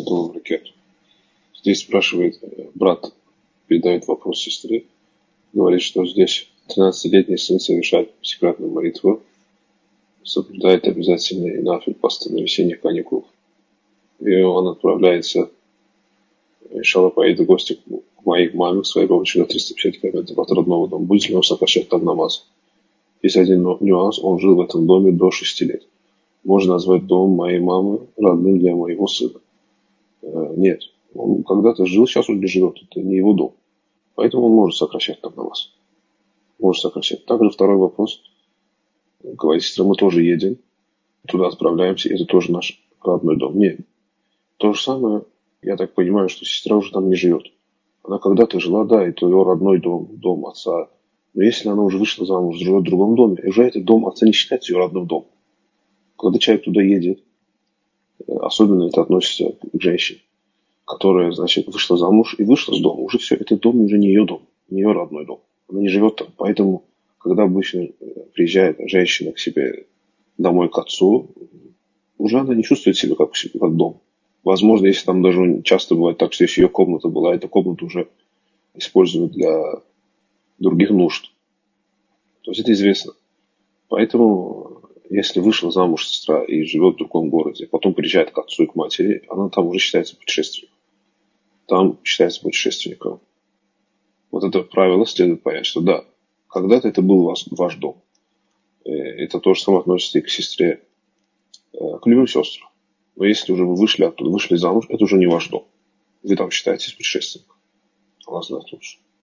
рахматуллахи ва баракатух. Здесь спрашивает брат, передает вопрос сестре, говорит, что здесь 13-летний сын совершает секретную молитву, соблюдает обязательные нафиль посты на весенних каникулах. И он отправляется, иншаллах, поедет в гости к моей маме, к своей бабушке на 350 километров от родного дома. Будет ли он сокращать там намаз? Есть один нюанс, он жил в этом доме до 6 лет. Можно назвать дом моей мамы родным для моего сына? Нет. Он когда-то жил, сейчас он не живет, это не его дом. Поэтому он может сокращать там намаз. Может сокращать. Также второй вопрос. Говорит сестра, мы тоже едем, туда отправляемся, это тоже наш родной дом. Нет. То же самое, я так понимаю, что сестра уже там не живет. Она когда-то жила, да, это ее родной дом, дом отца. Но если она уже вышла замуж, живет в другом доме, уже этот дом отца не считается ее родным домом. Когда человек туда едет, особенно это относится к женщине, которая, значит, вышла замуж и вышла с дома, уже все, этот дом уже не ее дом, не ее родной дом. Она не живет там. Поэтому, когда обычно приезжает женщина к себе домой к отцу, уже она не чувствует себя как дом. Возможно, если там даже часто бывает так, что если ее комната была, эта комната уже используют для других нужд. То есть это известно. Поэтому, если вышла замуж сестра и живет в другом городе, потом приезжает к отцу и к матери, она там уже считается путешественником. Там считается путешественником. Вот это правило следует понять, что да, когда-то это был ваш дом. Это то же самое относится и к сестре, к любым сестрам. Но если уже вы вышли оттуда, вышли замуж, это уже не ваш дом. Вы там считаетесь путешественником. Аллах знает лучше.